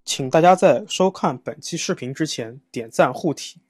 请大家在收看本期视频之前点赞护体。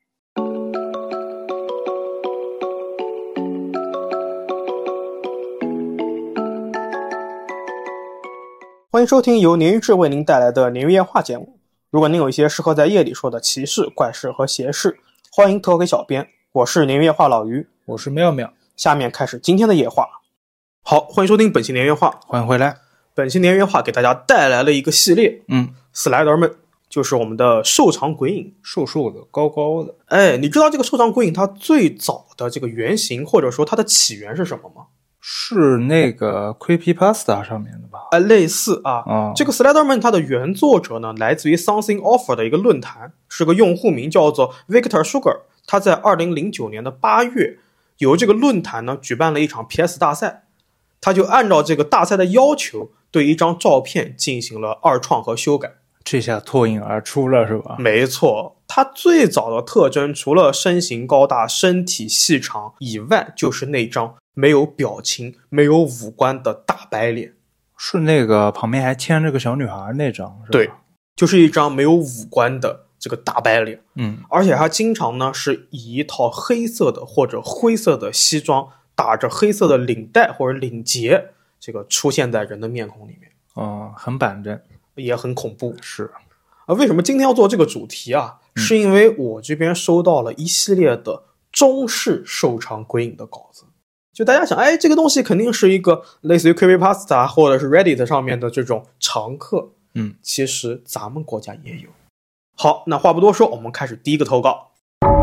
欢迎收听由鲶鱼志为您带来的鲶鱼夜话节目。如果您有一些适合在夜里说的奇事、怪事和邪事，欢迎投给小编。我是鲶鱼夜话老于， 我是妙妙。 下面开始今天的夜话。好，欢迎收听本期鲶鱼夜话， 欢迎回来。 本期鲶鱼夜话给大家带来了一个系列，斯莱德们，就是我们的瘦长鬼影， 瘦瘦的，高高的。 哎，你知道这个瘦长鬼影它最早的这个原型或者说它的起源是什么吗？ 是那个 Creepypasta 上面的吧？ 类似啊。这个 Slenderman 它的原作者呢，来自于 Something Offer 的一个论坛，是个用户名叫做 Victor Sugar。他在2009年的8月，由这个论坛呢举办了一场 PS 大赛，他就按照这个大赛的要求，对一张照片进行了二创和修改。 这下脱颖而出了是吧？ 没错，它最早的特征除了身形高大、身体细长以外，就是那张没有表情、没有五官的大白脸。 是那个旁边还牵着个小女孩那张是吧？ 对，就是一张没有五官的这个大白脸。而且他经常呢是以一套黑色的或者灰色的西装，打着黑色的领带或者领结，这个出现在人的面孔里面。 很板正， 也很恐怖。 是为什么今天要做这个主题啊？是因为我这边收到了一系列的中式瘦长鬼影的稿子。就大家想，这个东西肯定是一个类似于 Creepypasta 或者是 Reddit 上面的这种常客。其实咱们国家也有。好，那话不多说，我们开始第一个投稿。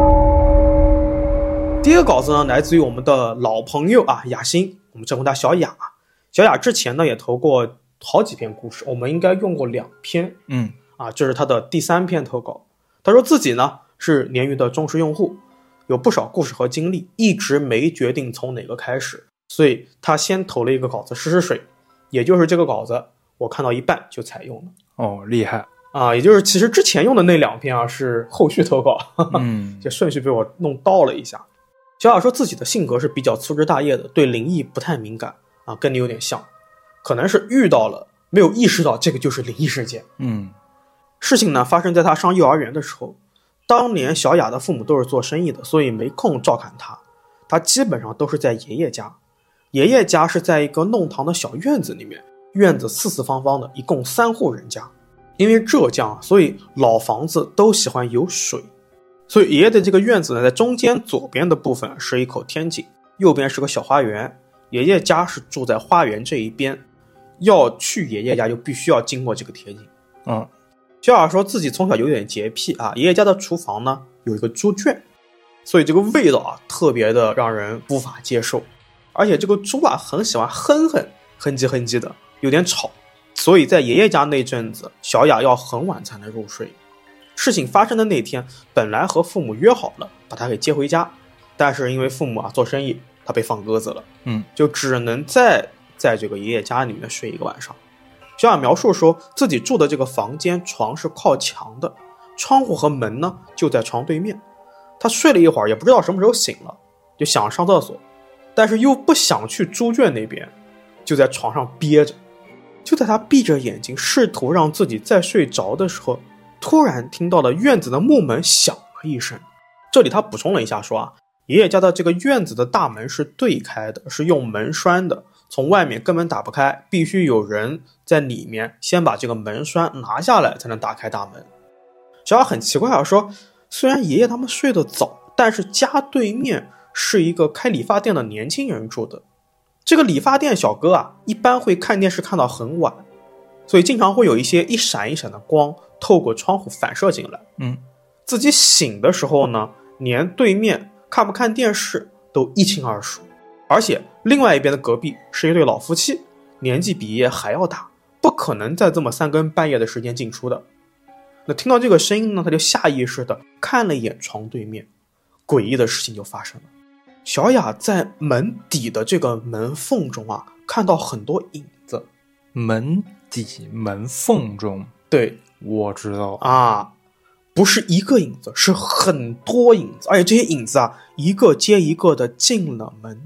第一个稿子呢，来自于我们的老朋友雅欣，我们称呼他小雅。小雅之前呢也投过好几篇故事，我们应该用过2篇。这是他的第3篇投稿。他说自己呢是鲶鱼的忠实用户，有不少故事和经历，一直没决定从哪个开始，所以他先投了一个稿子试试水，也就是这个稿子我看到一半就采用了。 厉害也就是其实之前用的那2篇是后续投稿。这顺序被我弄倒了一下。小雅说自己的性格是比较粗枝大叶的，对灵异不太敏感跟你有点像，可能是遇到了没有意识到这个就是灵异事件。事情呢发生在他上幼儿园的时候，当年小雅的父母都是做生意的，所以没空照看他，他基本上都是在爷爷家。爷爷家是在一个弄堂的小院子里面，院子四四方方的，一共3户人家。因为浙江，所以老房子都喜欢有水，所以爷爷的这个院子呢，在中间左边的部分是一口天井，右边是个小花园。爷爷家是住在花园这一边，要去爷爷家就必须要经过这个天井。小雅说自己从小有点洁癖爷爷家的厨房呢有一个猪圈，所以这个味道特别的让人无法接受，而且这个猪很喜欢哼唧哼唧的，有点吵，所以在爷爷家那阵子，小雅要很晚才能入睡。事情发生的那天，本来和父母约好了把他给接回家，但是因为父母做生意，他被放鸽子了，就只能在这个爷爷家里面睡一个晚上。小雅描述说自己住的这个房间床是靠墙的，窗户和门呢就在床对面。他睡了一会儿，也不知道什么时候醒了，就想上厕所，但是又不想去猪圈那边，就在床上憋着。就在他闭着眼睛试图让自己再睡着的时候，突然听到了院子的木门响了一声。这里他补充了一下说爷爷家的这个院子的大门是对开的，是用门栓的，从外面根本打不开，必须有人在里面先把这个门栓拿下来才能打开大门。小雅很奇怪说虽然爷爷他们睡得早，但是家对面是一个开理发店的年轻人住的。这个理发店小哥一般会看电视看到很晚，所以经常会有一些一闪一闪的光透过窗户反射进来。自己醒的时候呢，连对面看不看电视都一清二楚。而且另外一边的隔壁是一对老夫妻，年纪比爷爷还要大，不可能在这么3更半夜的时间进出的。那听到这个声音呢，他就下意识的看了一眼床对面，诡异的事情就发生了。小雅在门底的这个门缝中看到很多影子。 门底门缝中？对，我知道不是一个影子，是很多影子，而且这些影子一个接一个的进了门。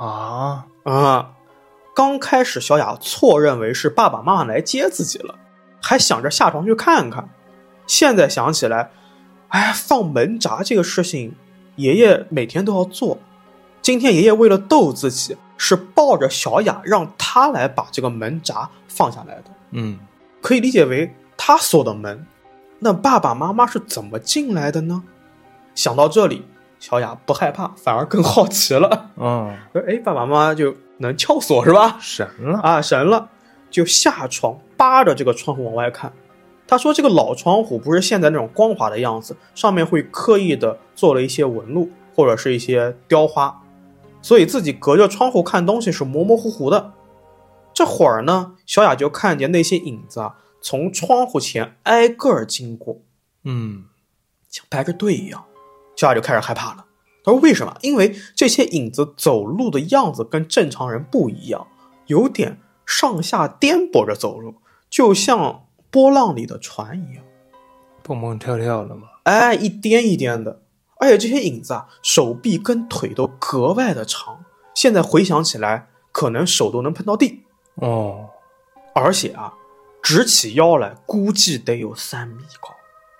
刚开始小雅错认为是爸爸妈妈来接自己了， 还想着下床去看看。现在想起来，放门闸这个事情爷爷每天都要做，今天爷爷为了逗自己，是抱着小雅让他来把这个门闸放下来的。可以理解为他锁的门，那爸爸妈妈是怎么进来的呢？想到这里，小雅不害怕，反而更好奇了。爸爸妈妈就能撬锁是吧？ 神了神了，就下床扒着这个窗户往外看。他说这个老窗户不是现在那种光滑的样子，上面会刻意的做了一些纹路或者是一些雕花，所以自己隔着窗户看东西是模模糊糊的。这会儿呢，小雅就看见那些影子从窗户前挨个经过，像排着队一样。小雅就开始害怕了。他说为什么？因为这些影子走路的样子跟正常人不一样，有点上下颠簸着走路，就像波浪里的船一样， 蹦蹦跳跳的嘛。 一颠一颠的。而且这些影子手臂跟腿都格外的长，现在回想起来可能手都能碰到地。而且直起腰来估计得有3米高。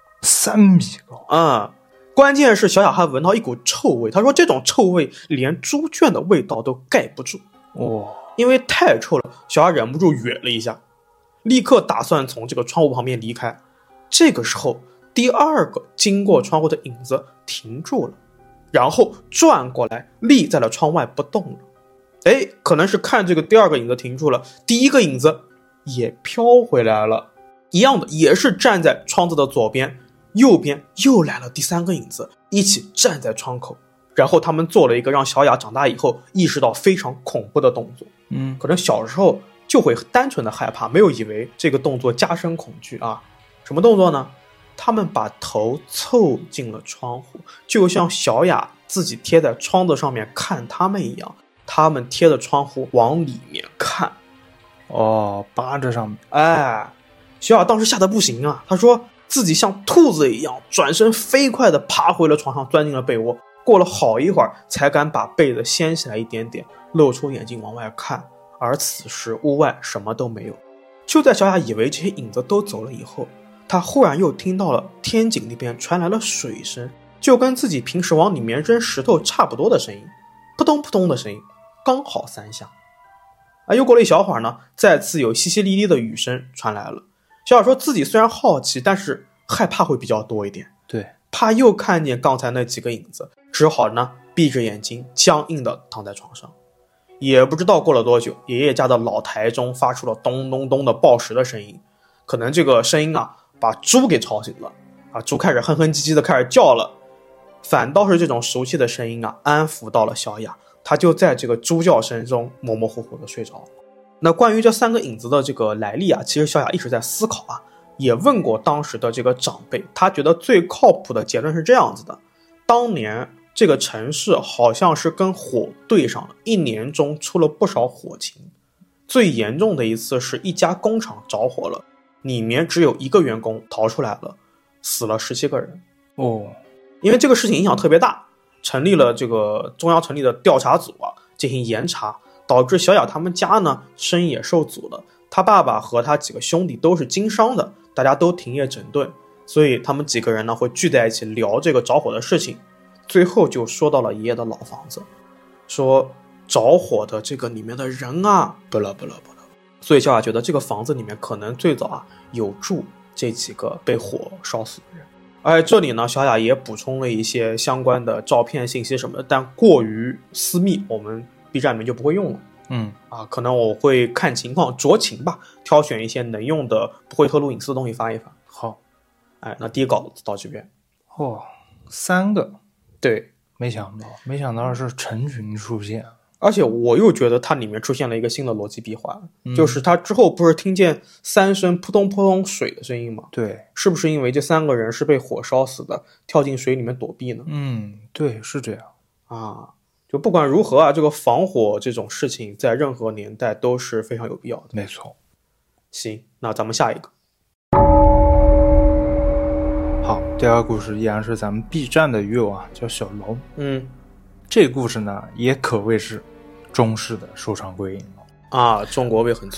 3米高关键是小雅还闻到一股臭味，她说这种臭味连猪圈的味道都盖不住。因为太臭了，小雅忍不住哕了一下，立刻打算从这个窗户旁边离开。这个时候第二个经过窗户的影子停住了，然后转过来立在了窗外不动了。可能是看这个第二个影子停住了，第一个影子也飘回来了，一样的也是站在窗子的左边，右边又来了第3个影子，一起站在窗口。然后他们做了一个让小雅长大以后意识到非常恐怖的动作。可能小时候就会单纯的害怕，没有以为这个动作加深恐惧什么动作呢？他们把头凑近了窗户，就像小雅自己贴在窗子上面看他们一样，他们贴着窗户往里面看。 扒着上面。 小雅当时吓得不行她说自己像兔子一样转身飞快地爬回了床上，钻进了被窝。过了好一会儿才敢把被子掀起来一点点，露出眼睛往外看。而此时屋外什么都没有。就在小雅以为这些影子都走了以后，她忽然又听到了天井那边传来了水声，就跟自己平时往里面扔石头差不多的声音，扑通扑通的声音，刚好3下。又过了一小会儿呢，再次有淅淅沥沥的雨声传来了。小雅说自己虽然好奇，但是害怕会比较多一点。 对， 怕又看见刚才那几个影子，只好呢闭着眼睛僵硬的躺在床上。也不知道过了多久，爷爷家的老台中发出了咚咚咚的报时的声音，可能这个声音把猪给吵醒了猪开始哼哼唧唧的开始叫了。反倒是这种熟悉的声音安抚到了小雅，她就在这个猪叫声中模模糊糊的睡着了。那关于这3个影子的这个来历其实小雅一直在思考也问过当时的这个长辈，他觉得最靠谱的结论是这样子的：当年这个城市好像是跟火对上了，1年中出了不少火情。最严重的一次是一家工厂着火了，里面只有1个员工逃出来了，死了17个人。因为这个事情影响特别大，成立了这个中央成立的调查组进行严查，导致小雅他们家呢生意也受阻了。他爸爸和他几个兄弟都是经商的，大家都停业整顿，所以他们几个人呢会聚在一起聊这个着火的事情。最后就说到了爷爷的老房子，说着火的这个里面的人不啦。所以小雅觉得这个房子里面可能最早有住这几个被火烧死的人。而这里呢，小雅也补充了一些相关的照片信息什么的，但过于私密，我们 B 站里面就不会用了。可能我会看情况酌情吧，挑选一些能用的不会透露隐私的东西发一发。 好， 那第一稿子到这边。 3个。 对， 没想到是成群出现。 而且我又觉得它里面出现了一个新的逻辑闭环，就是它之后不是听见3声扑通扑通水的声音吗？ 对， 是不是因为这3个人是被火烧死的，跳进水里面躲避呢？ 对，是这样就不管如何这个防火这种事情在任何年代都是非常有必要的。 没错。 行，那咱们下一个。 好，第二个故事依然是咱们 B 站的鱼友叫小龙。这个故事呢也可谓是中式的收场归隐了中国味很足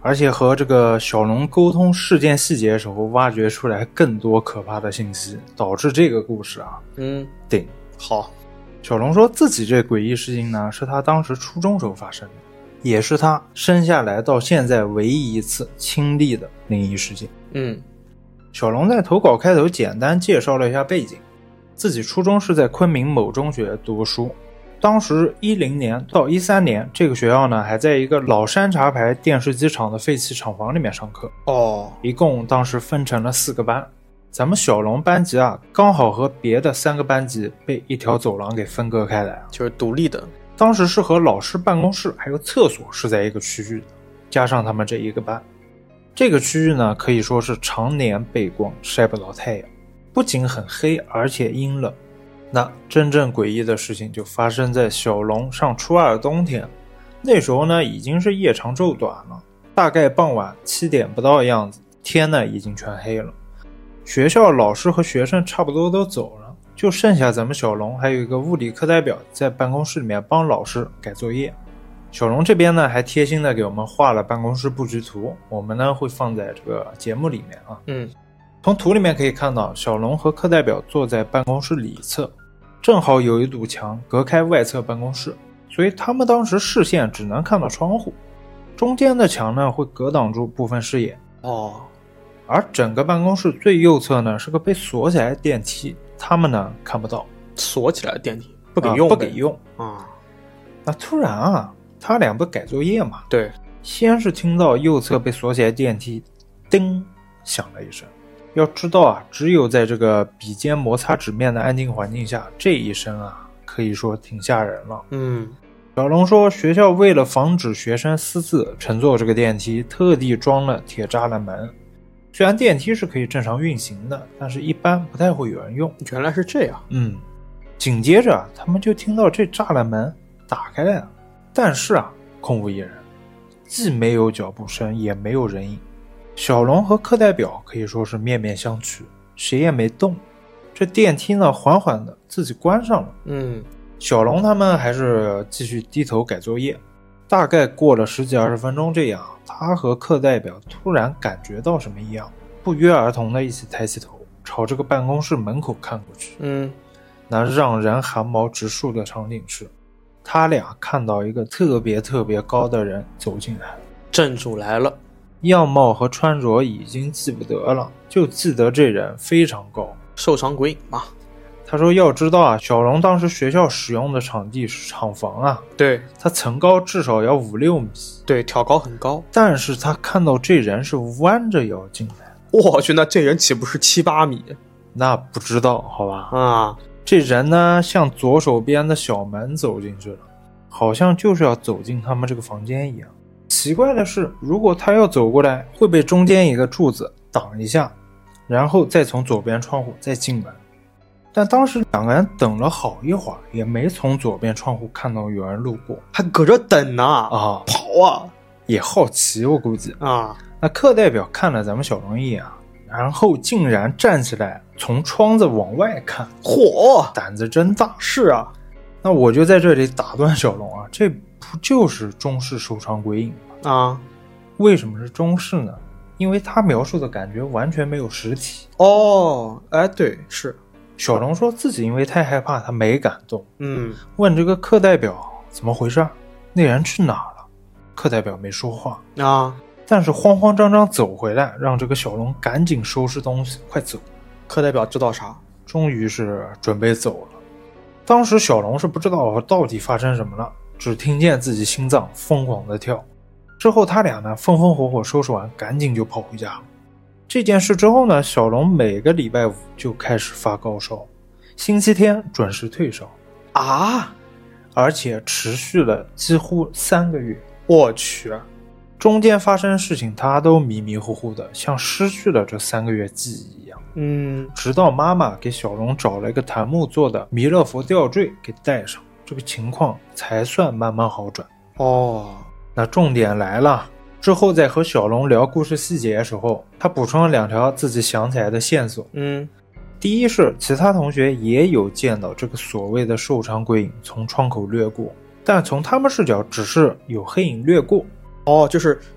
而且和这个小龙沟通事件细节的时候，挖掘出来更多可怕的信息，导致这个故事啊，顶好。 小龙说自己这诡异事情呢，是他当时初中时候发生的，也是他生下来到现在唯一一次亲历的灵异事件。小龙在投稿开头简单介绍了一下背景，自己初中是在昆明某中学读书，当时10年到13年，这个学校呢还在一个老山茶牌电视机厂的废弃厂房里面上课。一共当时分成了4个班，咱们小龙班级啊，刚好和别的3个班级被一条走廊给分割开来， 就是独立的。 当时是和老师办公室还有厕所是在一个区域的，加上他们这一个班，这个区域呢可以说是常年背光，晒不到太阳，不仅很黑，而且阴冷。那真正诡异的事情就发生在小龙上初2的冬天，那时候呢已经是夜长昼短了，大概傍晚7点不到的样子，天呢已经全黑了。学校老师和学生差不多都走了，就剩下咱们小龙还有一个物理课代表在办公室里面帮老师改作业。小龙这边呢还贴心的给我们画了办公室布局图，我们呢会放在这个节目里面啊。从图里面可以看到，小龙和课代表坐在办公室里侧，正好有一堵墙隔开外侧办公室，所以他们当时视线只能看到窗户，中间的墙呢会隔挡住部分视野。而整个办公室最右侧呢是个被锁起来的电梯，他们呢看不到。 锁起来的电梯不给用， 不给用啊。那突然啊，他俩不改作业嘛？ 对， 先是听到右侧被锁起来的电梯叮响了一声。要知道啊，只有在这个笔尖摩擦纸面的安静环境下，这一声啊可以说挺吓人了。小龙说学校为了防止学生私自乘坐这个电梯，特地装了铁栅栏门。虽然电梯是可以正常运行的，但是一般不太会有人用。 原来是这样。 紧接着他们就听到这栅栏门打开了，但是啊空无一人，既没有脚步声也没有人影。小龙和课代表可以说是面面相觑，谁也没动。这电梯呢缓缓的自己关上了。小龙他们还是继续低头改作业，大概过了10几20分钟这样，他和课代表突然感觉到什么一样，不约而同的一起抬起头朝这个办公室门口看过去。那让人汗毛直竖的场景是，他俩看到一个特别高的人走进来。 镇主来了。 样貌和穿着已经记不得了，就记得这人非常高， 瘦长鬼影嘛。 他说要知道啊，小龙当时学校使用的场地是厂房啊， 对， 他层高至少要5-6米， 对，挑高很高。 但是他看到这人是弯着腰进来。 我去，那这人岂不是7-8米？ 那不知道，好吧。 这人呢向左手边的小门走进去了，好像就是要走进他们这个房间一样。奇怪的是，如果他要走过来，会被中间一个柱子挡一下，然后再从左边窗户再进门。但当时2个人等了好一会儿，也没从左边窗户看到有人路过， 还搁这等呢跑啊， 也好奇我估计啊。 那课代表看了咱们小龙一眼啊，然后竟然站起来从窗子往外看，胆子真大。 是啊。 那我就在这里打断小龙啊，这不就是中式收藏鬼影吗？ 为什么是中式呢？因为他描述的感觉完全没有实体。 对，是。 小龙说自己因为太害怕，他没敢动。问这个课代表怎么回事，那人去哪了？课代表没说话但是慌慌张张走回来，让这个小龙赶紧收拾东西，快走。 课代表知道啥？ 终于是准备走了。当时小龙是不知道到底发生什么了，只听见自己心脏疯狂的跳。之后他俩呢风风火火收拾完，赶紧就跑回家了。这件事之后呢，小龙每个礼拜5就开始发高烧，星期天准时退烧而且持续了几乎3个月。 我去， 中间发生事情他都迷迷糊糊的，像失去了这3个月记忆一样。直到妈妈给小龙找了一个檀木做的弥勒佛吊坠给戴上，这个情况才算慢慢好转。那重点来了，之后在和小龙聊故事细节的时候，他补充了2条自己想起来的线索。第一是其他同学也有见到这个所谓的瘦长鬼影从窗口掠过，但从他们视角只是有黑影掠过。 就是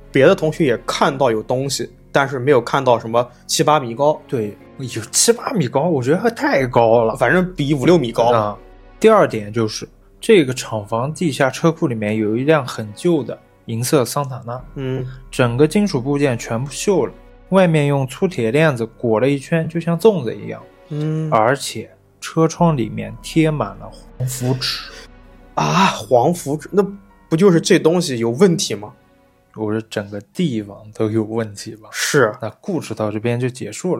别的同学也看到有东西，但是没有看到什么7、8米高。 对，有7、8米高，我觉得还太高了， 反正比5、6米高。 第二点就是这个厂房地下车库里面有一辆很旧的银色桑塔纳，整个金属部件全部锈了，外面用粗铁链子裹了一圈，就像粽子一样。而且车窗里面贴满了黄符纸。 黄符纸，那不就是这东西有问题吗？ 我说整个地方都有问题吧。 是。 那故事到这边就结束了。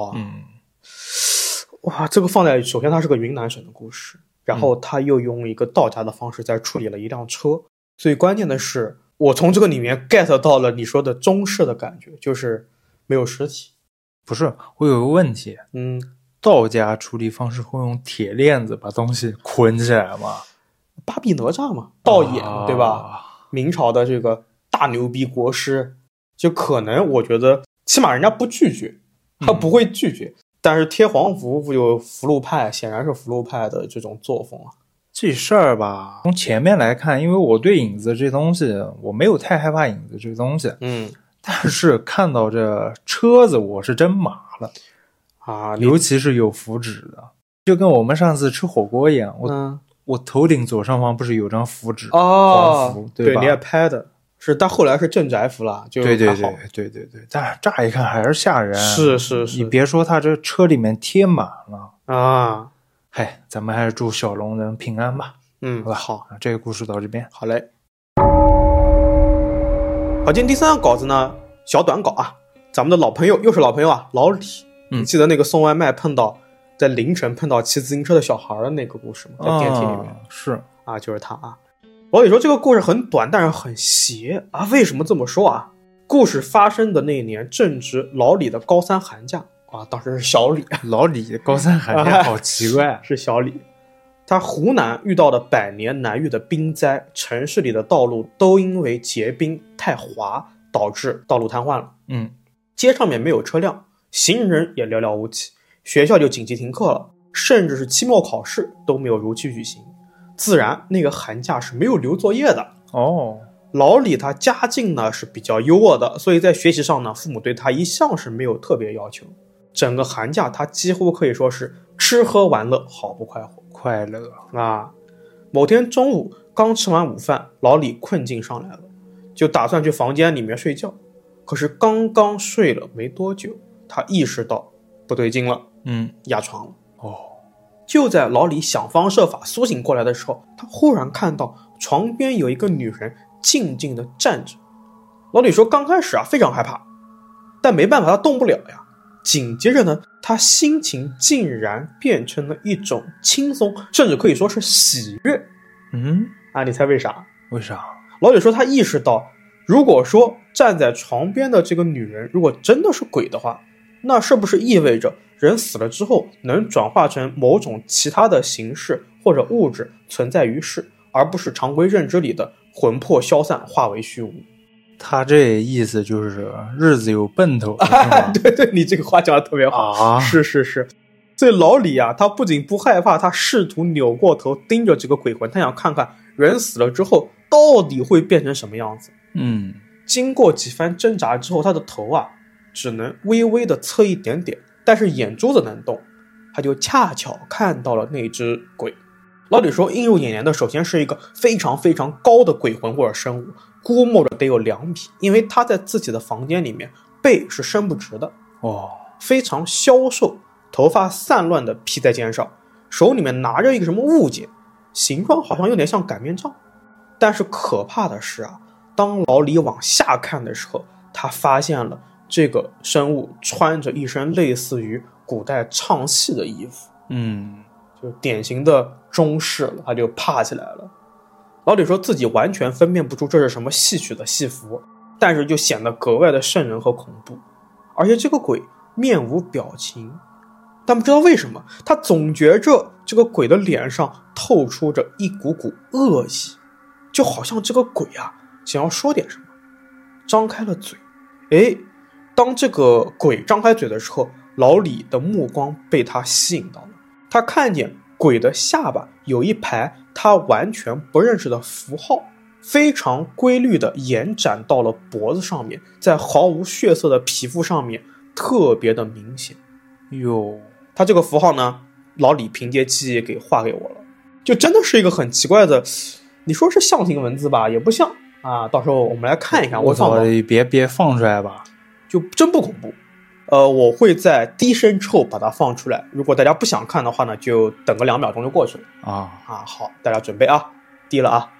哇，这个放在首先它是个云南省的故事，然后他又用一个道家的方式在处理了一辆车。最关键的是，我从这个里面 get 到了你说的中式的感觉，就是没有尸体。 不是，我有个问题，道家处理方式会用铁链子把东西捆起来吗？ 巴比哪吒嘛，道演，对吧？明朝的这个大牛逼国师，就可能我觉得起码人家不拒绝，他不会拒绝。但是贴黄符不就福禄派，显然是福禄派的这种作风啊。 这事儿吧，从前面来看，因为我对影子这东西我没有太害怕影子这东西，但是看到这车子我是真麻了尤其是有符纸的，就跟我们上次吃火锅一样，我头顶左上方不是有张符纸黄符，对吧？ 对，你也拍的是，但后来是镇宅符了，就还好。 对，但是乍一看还是吓人。 是， 你别说，他这车里面贴满了嗨， 咱们还是祝小龙人平安吧。 好， 这个故事到这边。 好嘞。好，今天第3个稿子呢，小短稿啊，咱们的老朋友又是老朋友啊，老李。你记得那个送外卖在凌晨碰到骑自行车的小孩的那个故事吗？在电梯里面。 是就是他啊。老李说这个故事很短，但是很邪啊。为什么这么说啊？故事发生的那一年正值老李的高3寒假当时是小李。 老李高3寒假好奇怪是小李。他湖南遇到的100年难遇的冰灾，城市里的道路都因为结冰太滑导致道路瘫痪了。街上面没有车辆，行人也寥寥无几，学校就紧急停课了，甚至是期末考试都没有如期举行。自然那个寒假是没有留作业的。老李他家境呢是比较优渥的，所以在学习上呢，父母对他一向是没有特别要求。整个寒假他几乎可以说是吃喝玩乐，好不快乐某天中午刚吃完午饭，老李困劲上来了，就打算去房间里面睡觉。可是刚刚睡了没多久，他意识到不对劲了，压床了。就在老李想方设法苏醒过来的时候，他忽然看到床边有一个女人静静地站着。老李说刚开始非常害怕，但没办法，他动不了呀。紧接着呢，他心情竟然变成了一种轻松，甚至可以说是喜悦。你猜为啥？ 为啥？ 老李说他意识到，如果说站在床边的这个女人如果真的是鬼的话，那是不是意味着人死了之后能转化成某种其他的形式或者物质存在于世，而不是常规认知里的魂魄消散化为虚无？ 他这意思就是日子有奔头对，你这个话讲的特别好是。所以老李他不仅不害怕，他试图扭过头盯着这个鬼魂，他想看看人死了之后到底会变成什么样子。经过几番挣扎之后，他的头只能微微的侧一点点，但是眼珠子能动，他就恰巧看到了那只鬼。老李说映入眼帘的首先是一个非常非常高的鬼魂或者生物，估摸着得有2米，因为他在自己的房间里面背是伸不直的非常消瘦，头发散乱的披在肩上，手里面拿着一个什么物件，形状好像有点像擀面杖。但是可怕的是当老李往下看的时候，他发现了这个生物穿着一身类似于古代唱戏的衣服，就典型的中式了，他就怕起来了。老李说自己完全分辨不出这是什么戏曲的戏服，但是就显得格外的瘆人和恐怖。而且这个鬼面无表情，但不知道为什么他总觉着这个鬼的脸上透出着一股股恶意，就好像这个鬼想要说点什么，张开了嘴。当这个鬼张开嘴的时候，老李的目光被他吸引到了，他看见鬼的下巴有一排他完全不认识的符号， 非常规律的延展到了脖子上面，在毫无血色的皮肤上面特别的明显。 哟， 他这个符号呢，老李凭借记忆给画给我了，就真的是一个很奇怪的，你说是象形文字吧，也不像啊。到时候我们来看一看， 我操，别放出来吧， 就真不恐怖。我会在低声之后把它放出来，如果大家不想看的话呢，就等个2秒钟就过去了好，大家准备啊，低了啊，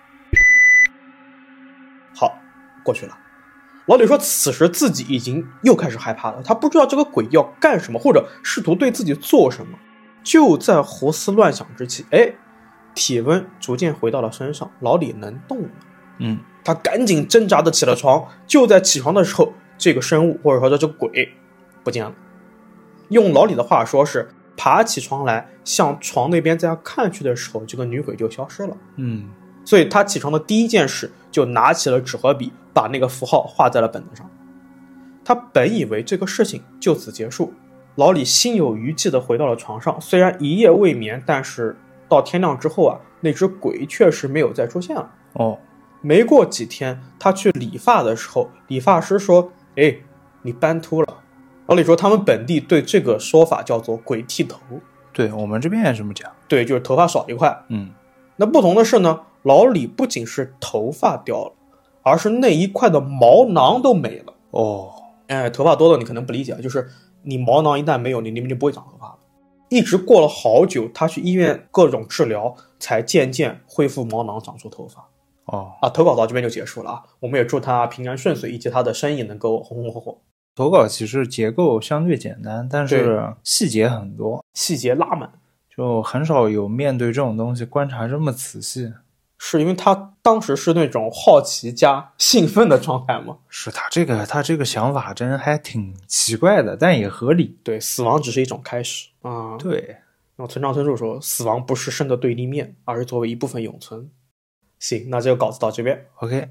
好，过去了。老李说此时自己已经又开始害怕了，他不知道这个鬼要干什么，或者试图对自己做什么。就在胡思乱想之际，体温逐渐回到了身上，老李能动了。他赶紧挣扎的起了床。就在起床的时候，这个生物或者说这个鬼不见了。用老李的话说是爬起床来向床那边再看去的时候，这个女鬼就消失了。所以他起床的第一件事就拿起了纸和笔，把那个符号画在了本子上。他本以为这个事情就此结束，老李心有余悸的回到了床上。虽然一夜未眠，但是到天亮之后啊，那只鬼确实没有再出现了。没过几天，他去理发的时候，理发师说：“你斑秃了。”老李说他们本地对这个说法叫做鬼剃头。 对，我们这边也这么讲。 对，就是头发少一块。那不同的是呢，老李不仅是头发掉了，而是那一块的毛囊都没了。头发多的你可能不理解，就是你毛囊一旦没有，你那边就不会长头发了。一直过了好久，他去医院各种治疗，才渐渐恢复毛囊，长出头发。投稿到这边就结束了啊！我们也祝他平安顺遂，以及他的生意能够红红火火。 投稿其实结构相对简单，但是细节很多， 细节拉满， 就很少有面对这种东西观察这么仔细。 是因为他当时是那种好奇加兴奋的状态吗？ 是他这个想法真还挺奇怪的，但也合理。 对，死亡只是一种开始对。 然后村上春树说，死亡不是生的对立面，而是作为一部分永存。行，那这个稿子到这边。 OK。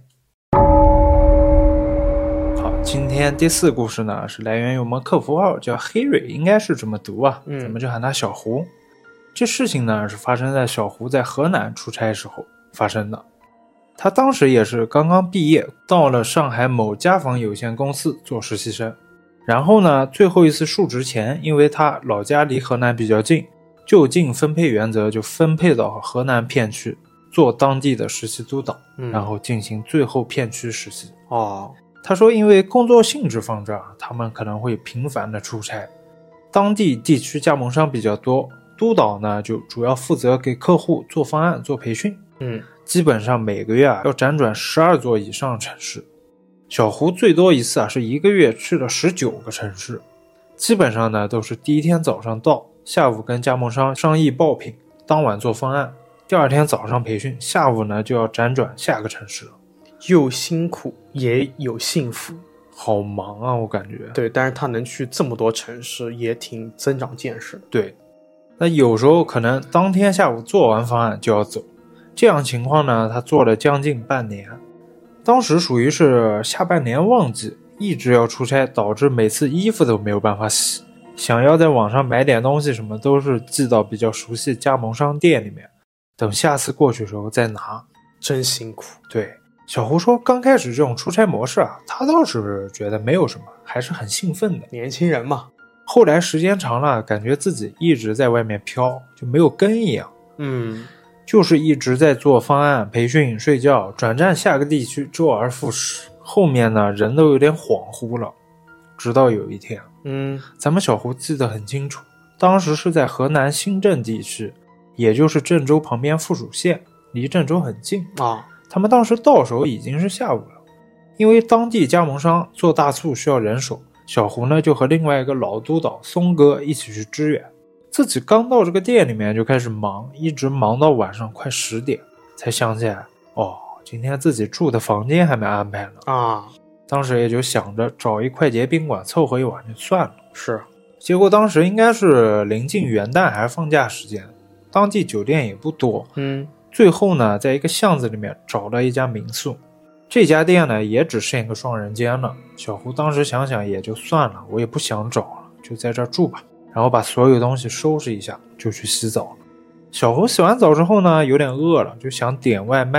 好，今天第4故事呢是来源于我们客服号叫黑瑞，应该是这么读啊，咱们就喊他小胡。这事情呢是发生在小胡在河南出差时候发生的。他当时也是刚刚毕业，到了上海某家纺有限公司做实习生。然后呢，最后一次述职前，因为他老家离河南比较近，就近分配原则就分配到河南片区做当地的实习督导，然后进行最后片区实习。他说因为工作性质方面，他们可能会频繁的出差，当地地区加盟商比较多，督导呢就主要负责给客户做方案做培训。基本上每个月要辗转12座以上城市。小胡最多一次是一个月去了19个城市，基本上呢都是第一天早上到，下午跟加盟商商议爆品，当晚做方案，第二天早上培训，下午呢就要辗转下个城市了。 又辛苦也有幸福， 好忙啊，我感觉。 对，但是他能去这么多城市也挺增长见识的。 对，那有时候可能当天下午做完方案就要走，这样情况呢他做了将近半年。当时属于是下半年旺季，一直要出差，导致每次衣服都没有办法洗，想要在网上买点东西什么都是寄到比较熟悉加盟商店里面，等下次过去的时候再拿。 真辛苦。 对，小胡说刚开始这种出差模式他倒是觉得没有什么，还是很兴奋的， 年轻人嘛。 后来时间长了，感觉自己一直在外面飘，就没有根一样。就是一直在做方案培训睡觉，转战下个地区，周而复始。后面呢人都有点恍惚了。直到有一天咱们小胡记得很清楚，当时是在河南新郑地区，也就是郑州旁边附属县，离郑州很近他们当时到手已经是下午了。因为当地加盟商做大促需要人手，小胡呢就和另外一个老督导松哥一起去支援。自己刚到这个店里面就开始忙，一直忙到晚上快10点才想起来，今天自己住的房间还没安排呢当时也就想着找一快捷宾馆凑合一晚就算了。 是， 结果当时应该是临近元旦还是放假时间，当地酒店也不多最后呢在一个巷子里面找了一家民宿，这家店呢也只剩一个双人间了。小胡当时想想也就算了，我也不想找了，就在这儿住吧，然后把所有东西收拾一下就去洗澡了。小胡洗完澡之后呢有点饿了，就想点外卖，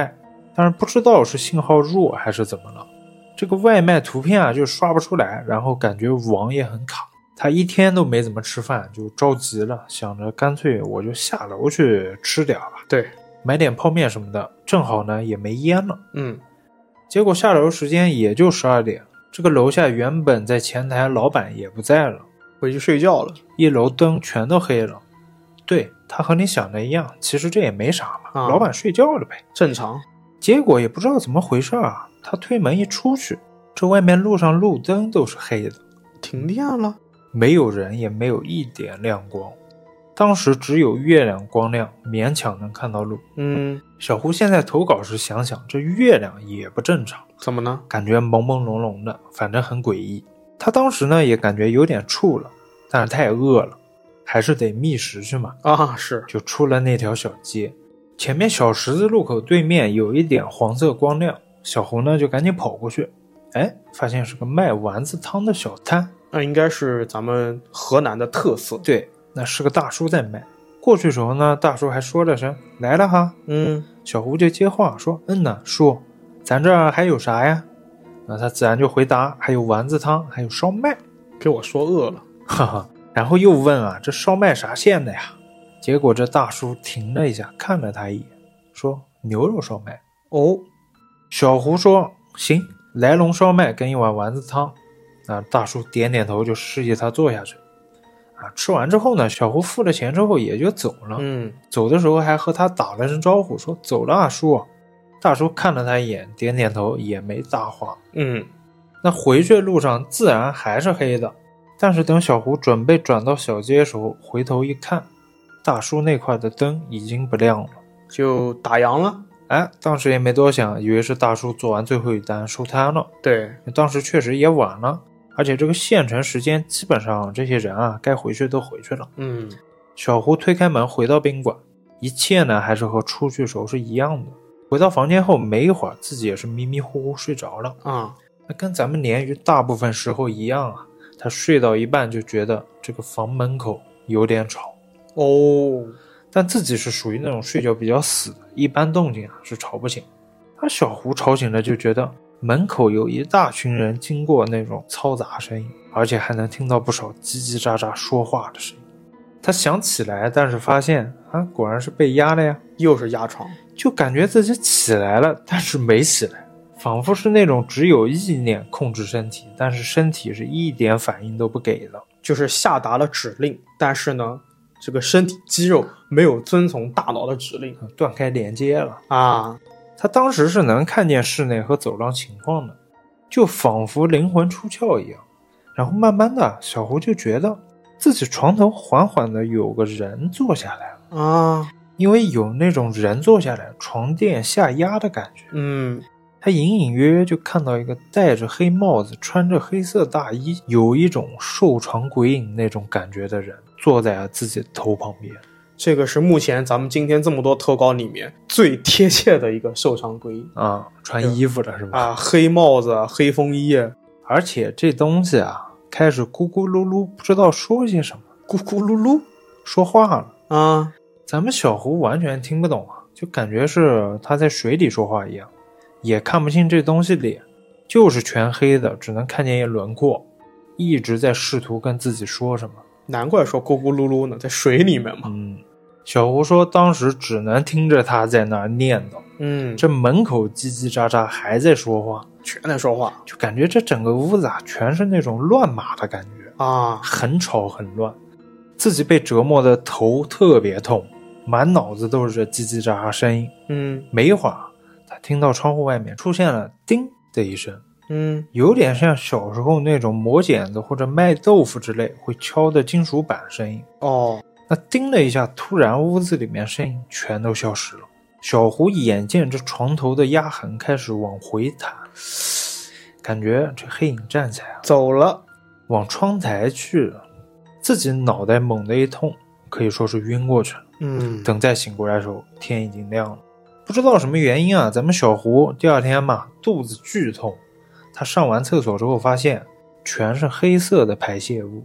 但是不知道是信号弱还是怎么了，这个外卖图片啊就刷不出来，然后感觉网也很卡。他一天都没怎么吃饭，就着急了，想着干脆我就下楼去吃点吧。 对， 买点泡面什么的，正好呢也没烟了。结果下楼时间也就12点，这个楼下原本在前台老板也不在了， 回去睡觉了， 一楼灯全都黑了。对，他和你想的一样，其实这也没啥嘛，老板睡觉了呗， 正常。 结果也不知道怎么回事啊，他推门一出去，这外面路上路灯都是黑的， 停电了， 没有人，也没有一点亮光。当时只有月亮光亮，勉强能看到路。小胡现在投稿时想想，这月亮也不正常。 怎么呢？ 感觉朦朦胧胧的，反正很诡异。他当时呢也感觉有点怵了，但是太饿了，还是得觅食去嘛。 是， 就出了那条小街，前面小十字路口对面有一点黄色光亮，小胡呢就赶紧跑过去。发现是个卖丸子汤的小摊。 那应该是咱们河南的特色。 对，那是个大叔在卖。过去时候呢，大叔还说了声来了哈。小胡就接话说呢，叔，咱这儿还有啥呀？那他自然就回答还有丸子汤，还有烧麦。 给我说饿了。 哈哈，然后又问啊，这烧麦啥馅的呀？结果这大叔停了一下，看了他一眼，说牛肉烧麦。小胡说行，来笼烧麦跟一碗丸子汤。大叔点点头，就示意他坐下去。吃完之后呢，小胡付了钱之后也就走了。走的时候还和他打了声招呼，说走了啊叔。大叔看了他一眼，点点头，也没搭话。那回去的路上自然还是黑的，但是等小胡准备转到小街的时候，回头一看，大叔那块的灯已经不亮了， 就打烊了。 当时也没多想，以为是大叔做完最后一单收摊了。 对， 当时确实也晚了，而且这个县城时间基本上这些人啊该回去都回去了。小胡推开门回到宾馆，一切呢还是和出去时候是一样的。回到房间后没一会儿，自己也是迷迷糊糊睡着了。那跟咱们鲶鱼大部分时候一样啊，他睡到一半就觉得这个房门口有点吵。但自己是属于那种睡觉比较死的，一般动静是吵不醒。他小胡吵醒了，就觉得门口有一大群人经过那种嘈杂声音，而且还能听到不少叽叽喳喳说话的声音。他想起来，但是发现果然是被压了呀， 又是压床， 就感觉自己起来了，但是没起来，仿佛是那种只有意念控制身体，但是身体是一点反应都不给的， 就是下达了指令，但是呢这个身体肌肉没有遵从大脑的指令， 断开连接了他当时是能看见室内和走廊情况的，就仿佛灵魂出窍一样。然后慢慢的，小胡就觉得自己床头缓缓的有个人坐下来了因为有那种人坐下来床垫下压的感觉。他隐隐约约就看到一个戴着黑帽子穿着黑色大衣，有一种瘦长鬼影那种感觉的人坐在自己的头旁边。 这个是目前咱们今天这么多投稿里面最贴切的一个瘦长鬼影穿衣服的是吧？ 黑帽子黑风衣， 而且这东西开始咕咕噜噜，不知道说些什么， 咕咕噜噜说话了咱们小胡完全听不懂就感觉是他在水里说话一样，也看不清这东西脸，就是全黑的，只能看见一轮廓，一直在试图跟自己说什么。 难怪说咕咕噜噜呢，在水里面嘛。 小胡说当时只能听着他在那儿念叨，这门口叽叽喳喳还在说话， 全在说话， 就感觉这整个屋子全是那种乱码的感觉很吵很乱，自己被折磨的头特别痛，满脑子都是这叽叽喳喳声音。没一会儿他听到窗户外面出现了叮的一声，有点像小时候那种磨剪子或者卖豆腐之类会敲的金属板声音。那叮了一下，突然屋子里面声音全都消失了。小胡眼见这床头的压痕开始往回弹，感觉这黑影站起来走了， 往窗台去了，自己脑袋猛地一痛，可以说是晕过去了。等再醒过来的时候，天已经亮了。不知道什么原因咱们小胡第二天嘛，肚子剧痛，他上完厕所之后发现全是黑色的排泄物，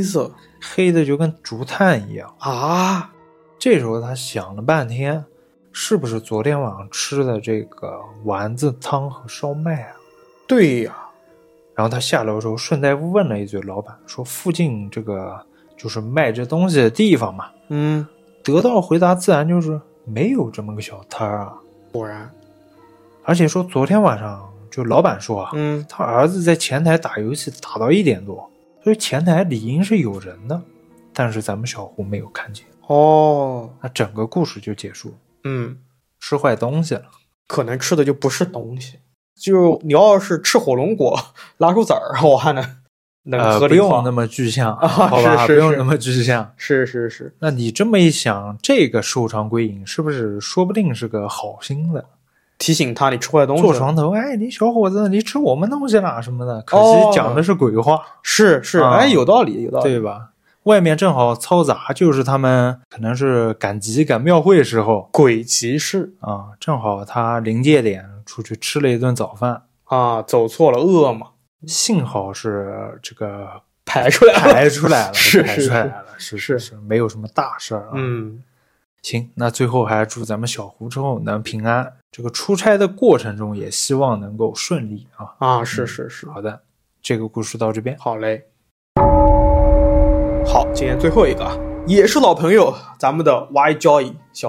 黑的就跟竹炭一样啊！ 这时候他想了半天， 是不是昨天晚上吃的这个丸子汤和烧麦啊？ 对呀。 然后他下楼之后顺带问了一嘴老板，说附近这个就是卖这东西的地方嘛。得到回答自然就是没有这么个小摊啊。 果然。 而且说昨天晚上就老板说啊，他儿子在前台打游戏打到1点多，所以前台理应是有人的，但是咱们小胡没有看见。那整个故事就结束。吃坏东西了， 可能吃的就不是东西。就你要是吃火龙果拉出籽儿，我还能合理化。 不用那么具象，好吧？不用那么具象。 是。 那你这么一想，这个受偿归隐是不是说不定是个好心的？ 提醒他你吃坏东西， 坐床头，哎，你小伙子，你吃我们东西了什么的。可惜讲的是鬼话。 是，哎，有道理， 对吧？外面正好嘈杂，就是他们可能是赶集赶庙会时候， 鬼集市啊，正好他临界点出去吃了一顿早饭啊，走错了，饿嘛。 幸好是这个排出来了， 是没有什么大事儿啊。行，那最后还祝咱们小胡之后能平安，这个出差的过程中也希望能够顺利啊。 是。 好的，这个故事到这边。 好嘞。好，今天最后一个也是老朋友，咱们的 Y Joy 小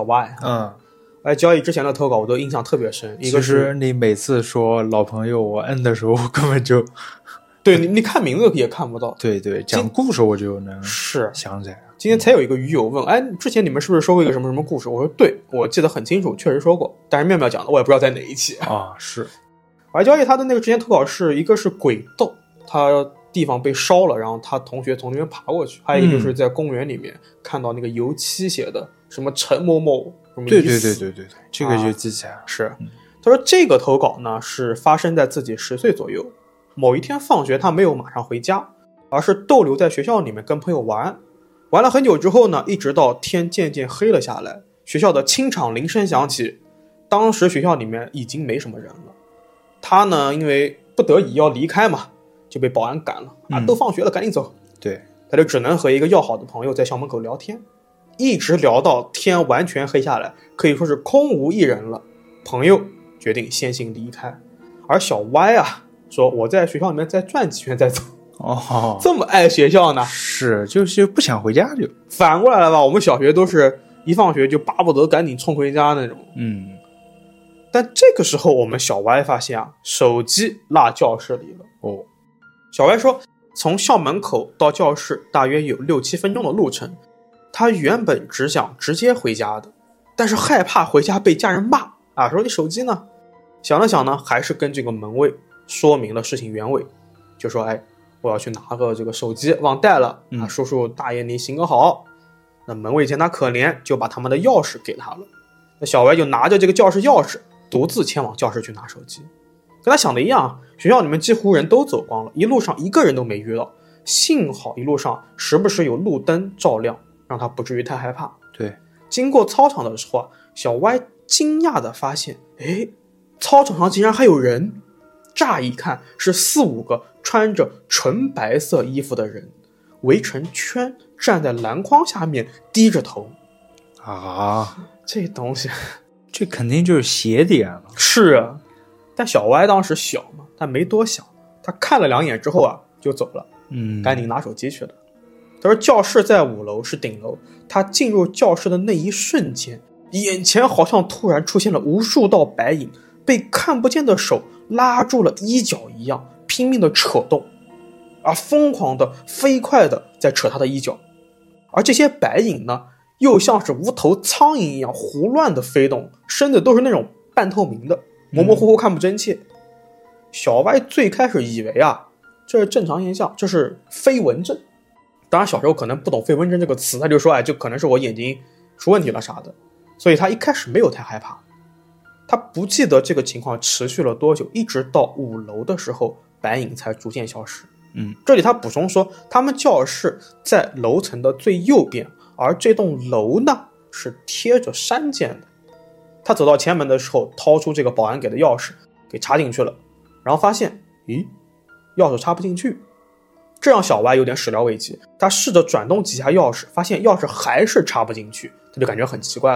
Y。Y Joy 之前的投稿我都印象特别深。 其实你每次说老朋友，我摁的时候我根本就对你看名字也看不到。 对，讲故事我就能想起来。 今天才有一个鱼友问，哎，之前你们是不是说过一个什么什么故事？我说对，我记得很清楚，确实说过，但是妙妙讲的我也不知道在哪一期啊。是 Y Joy 他的那个之前投稿是一个是鬼斗，他地方被烧了，然后他同学从那边爬过去，还有一个就是在公园里面看到那个油漆写的什么陈某某什么对，这个就记起来了。 是，他说这个投稿呢是发生在自己10岁左右，某一天放学他没有马上回家，而是逗留在学校里面跟朋友玩了很久之后呢，一直到天渐渐黑了下来，学校的清场铃声响起，当时学校里面已经没什么人了，他呢因为不得已要离开嘛，就被保安赶了都放学了赶紧走。 对， 他就只能和一个要好的朋友在校门口聊天，一直聊到天完全黑下来，可以说是空无一人了，朋友决定先行离开，而小 Y 说我在学校里面再转几圈再走。这么爱学校呢？ 是，就是不想回家就反过来了吧？我们小学都是一放学就巴不得赶紧冲回家那种。但这个时候我们小 Y 发现手机落教室里了。小 Y 说从校门口到教室大约有6-7分钟的路程，他原本只想直接回家的，但是害怕回家被家人骂说你手机呢？想了想呢，还是跟这个门卫说明了事情原委，就说我要去拿个这个手机忘带了叔叔大爷你行个好。那门卫见他可怜，就把他们的钥匙给他了。那小 Y 就拿着这个教室钥匙独自前往教室去拿手机，跟他想的一样，学校里面几乎人都走光了，一路上一个人都没遇到，幸好一路上时不时有路灯照亮，让他不至于太害怕。 对， 经过操场的时候小 Y 惊讶地发现操场上竟然还有人，乍一看是4-5个穿着纯白色衣服的人围成圈站在篮筐下面低着头这东西这肯定就是邪点了。 是但小 Y 当时小嘛，他没多想，他看了2眼之后就走了，赶紧拿手机去了。他说教室在5楼是顶楼，他进入教室的那一瞬间，眼前好像突然出现了无数道白影，被看不见的手拉住了衣角一样拼命的扯动，疯狂的飞快的在扯他的衣角，而这些白影呢又像是无头苍蝇一样胡乱的飞动，身子都是那种半透明的，模模糊糊看不真切。小 Y 最开始以为这是正常现象，这是飞蚊症。当然小时候可能不懂飞蚊症这个词，他就说就可能是我眼睛出问题了啥的，所以他一开始没有太害怕。他不记得这个情况持续了多久，一直到5楼的时候白影才逐渐消失。这里他补充说他们教室在楼层的最右边，而这栋楼呢是贴着山涧的。他走到前门的时候掏出这个保安给的钥匙给插进去了，然后发现钥匙插不进去，这让小 Y 有点始料未及。他试着转动几下钥匙，发现钥匙还是插不进去，他就感觉很奇怪了，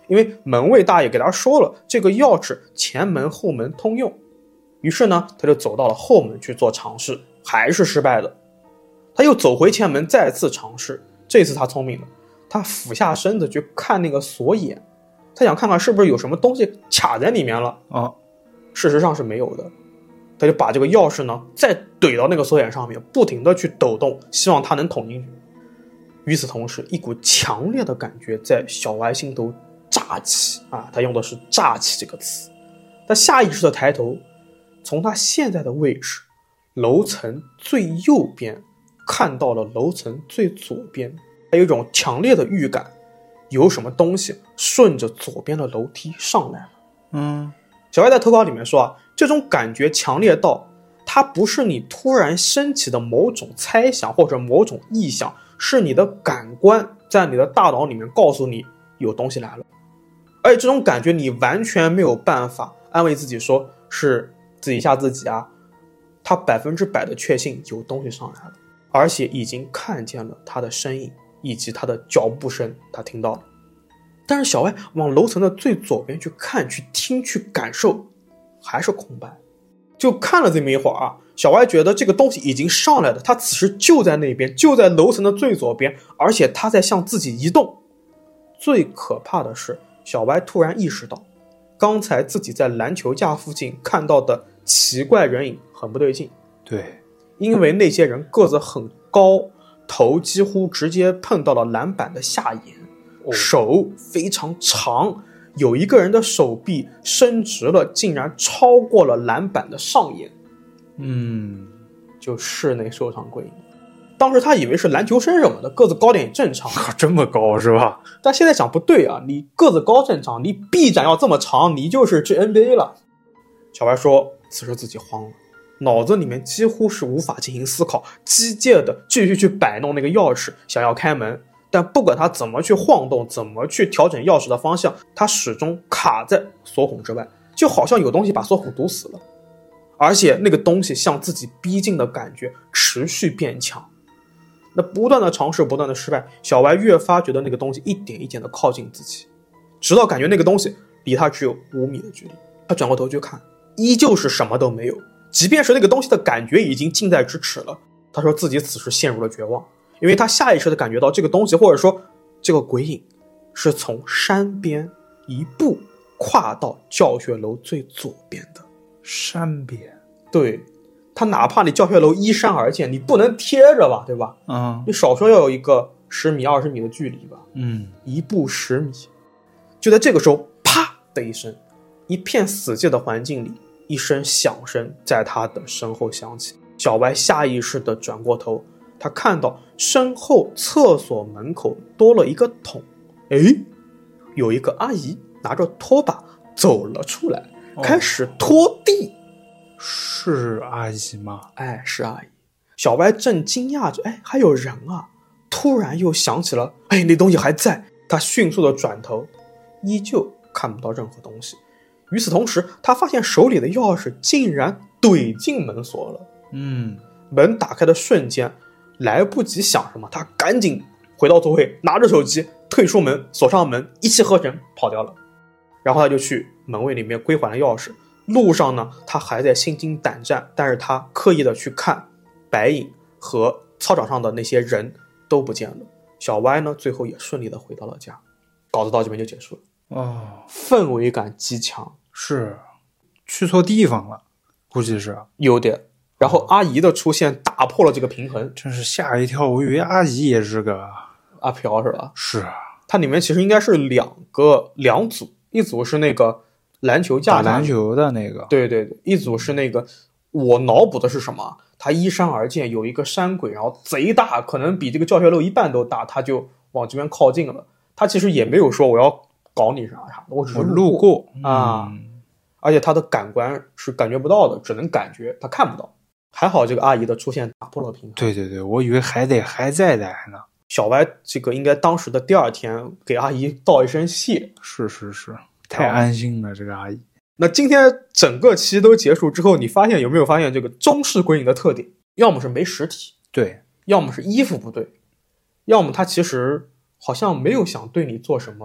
因为门卫大爷给他说了，这个钥匙前门后门通用。于是呢，他就走到了后门去做尝试，还是失败的。他又走回前门再次尝试，这次他聪明了，他俯下身子去看那个锁眼，他想看看是不是有什么东西卡在里面了啊。事实上是没有的。他就把这个钥匙呢再怼到那个锁眼上面，不停的去抖动，希望它能捅进去。与此同时，一股强烈的感觉在小歪心头乍起啊，他用的是乍起这个词。他下意识的抬头，从他现在的位置，楼层最右边看到了楼层最左边，还有一种强烈的预感，有什么东西顺着左边的楼梯上来了。小歪在投稿里面说啊，这种感觉强烈到它不是你突然升起的某种猜想或者某种意象，是你的感官在你的大脑里面告诉你有东西来了。而且这种感觉你完全没有办法安慰自己说是自己吓自己啊，他100%的确信有东西上来了，而且已经看见了他的身影以及他的脚步声，他听到了。但是小歪往楼层的最左边去看、去听、去感受，还是空白。就看了这么一会儿啊，小歪觉得这个东西已经上来了，他此时就在那边，就在楼层的最左边，而且他在向自己移动。最可怕的是，小歪突然意识到，刚才自己在篮球架附近看到的奇怪人影很不对劲。 对， 因为那些人个子很高，头几乎直接碰到了篮板的下沿，手非常长，有一个人的手臂伸直了，竟然超过了篮板的上沿。就室内受伤归因。当时他以为是篮球生什么的，个子高点也正常。 这么高是吧？ 但现在想不对啊，你个子高正常，你臂展要这么长，你就是去 NBA 了。小白说此时自己慌了，脑子里面几乎是无法进行思考，机械的继续去摆弄那个钥匙，想要开门。但不管他怎么去晃动，怎么去调整钥匙的方向，他始终卡在锁孔之外，就好像有东西把锁孔堵死了，而且那个东西向自己逼近的感觉持续变强。那不断的尝试，不断的失败，小歪越发觉得那个东西一点一点的靠近自己，直到感觉那个东西离他只有5米的距离。他转过头去看，依旧是什么都没有，即便是那个东西的感觉已经近在咫尺了。他说自己此时陷入了绝望，因为他下意识的感觉到这个东西，或者说这个鬼影，是从山边一步跨到教学楼最左边的。 山边？ 对，他哪怕你教学楼依山而建，你不能贴着吧，对吧？你少说要有一个10米20米的距离吧。一步10米。就在这个时候，啪的一声，一片死寂的环境里，一声响声在他的身后响起。小歪下意识地转过头，他看到身后厕所门口多了一个桶，有一个阿姨拿着拖把走了出来，开始拖地。 是阿姨吗？ 是阿姨。小歪正惊讶着，还有人啊！突然又想起了，那东西还在。他迅速的转头，依旧看不到任何东西。与此同时，他发现手里的钥匙竟然怼进门锁了。门打开的瞬间，来不及想什么，他赶紧回到座位，拿着手机退出门，锁上门，一气呵成跑掉了。然后他就去门卫里面归还了钥匙。路上呢，他还在心惊胆战，但是他刻意的去看白影和操场上的那些人都不见了。小歪呢，最后也顺利的回到了家。稿子到这边就结束了。氛围感极强， 是去错地方了，估计是有点。然后阿姨的出现打破了这个平衡， 真是吓一跳，我以为阿姨也是个阿飘是吧？ 是。 它里面其实应该是两组，一组是那个篮球架打篮球的那个， 对，一组是那个，我脑补的是什么？他依山而建，有一个山鬼，然后贼大，可能比这个教学楼一半都大，他就往这边靠近了。他其实也没有说我要搞你啥，我只是路过啊。而且他的感官是感觉不到的，只能感觉，他看不到。还好这个阿姨的出现打破了平衡。 对，我以为还在呢。 小歪这个应该当时的第2天给阿姨道一声谢。 是，太安心了这个阿姨。 那今天整个期都结束之后，你有没有发现这个中式鬼影的特点？要么是没实体， 对， 要么是衣服不对，要么他其实好像没有想对你做什么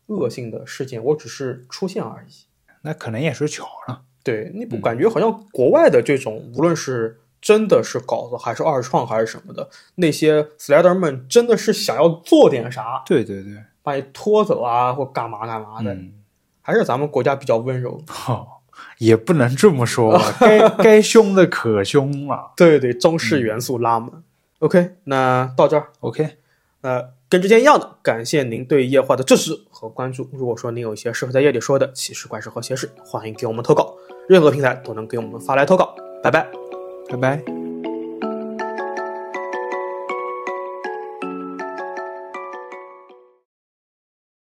恶性的事件，我只是出现而已。 那可能也是巧了。 对，你不感觉好像国外的这种，无论是真的是稿子还是二创还是什么的，那些 Slenderman 真的是想要做点啥， 对对对， 把你拖走啊或干嘛干嘛的，还是咱们国家比较温柔。 也不能这么说吧，该凶的可凶了。 对对，中式元素拉满。OK， 那到这儿。 OK， 跟之前一样的，感谢您对夜话的支持和关注。如果说您有一些适合在夜里说的奇事怪事和邪事，欢迎给我们投稿，任何平台都能给我们发来投稿。拜拜， 拜拜。